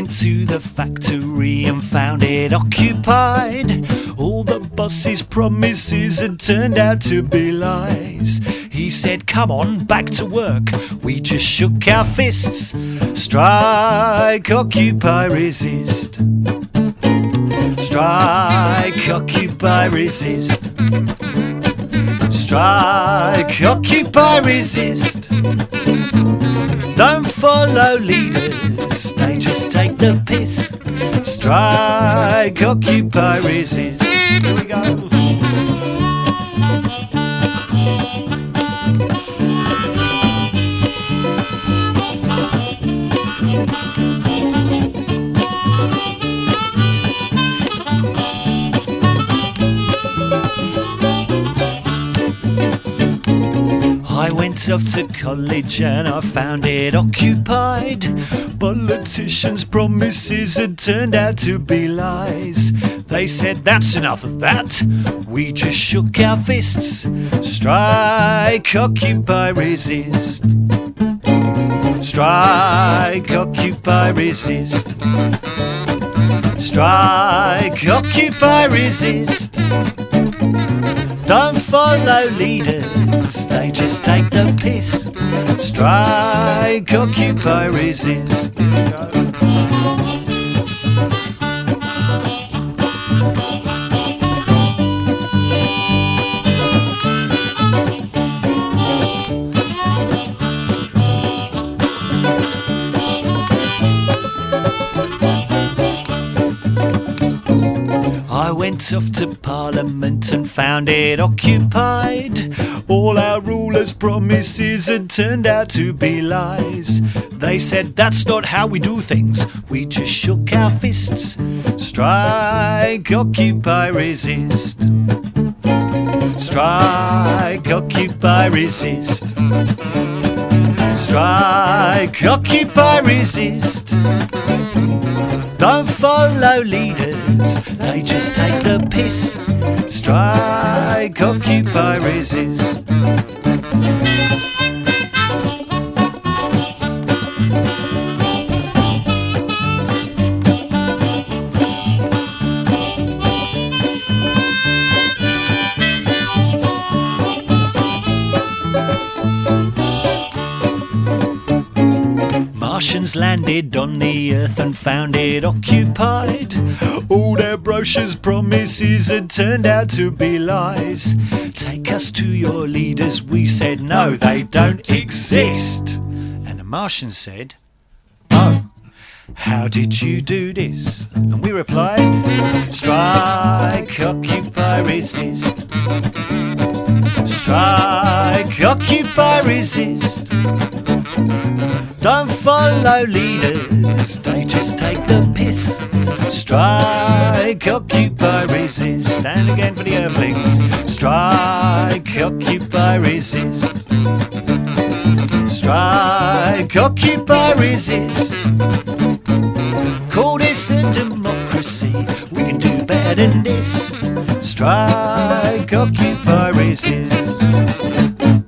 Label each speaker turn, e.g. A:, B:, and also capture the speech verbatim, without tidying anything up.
A: to the factory and found it occupied. All the boss's promises had turned out to be lies. He said, come on, back to work. We just shook our fists. Strike, occupy, resist. Strike, occupy, resist. Strike, occupy, resist. Don't follow leaders, they just take the piss. Strike, occupy, resist. Here we go. I went off to college and I found it occupied. Politicians' promises had turned out to be lies. They said, that's enough of that. We just shook our fists. Strike, occupy, resist. Strike, occupy, resist. Strike, occupy, resist. Don't follow leaders, they just take the piss. Strike, occupy, resist. I went off to Parliament and found it occupied. All our rulers' promises had turned out to be lies. They said, that's not how we do things. We just shook our fists. Strike, occupy, resist. Strike, occupy, resist. Strike, occupy, resist. Don't follow leaders, they just take the piss. Strike, occupy, resist. Martians landed on the earth and found it occupied. All their brochures' promises had turned out to be lies. Take us to your leaders, we said, no, they don't exist. And the Martians said, oh, how did you do this? And we replied, strike, occupy, resist. Strike, occupy, resist. Don't follow leaders, they just take the piss. Strike, occupy, resist. And again for the earthlings. Strike, occupy, resist. Strike, occupy, resist. Call this a democracy, we can do better than this. Strike, occupy, resist.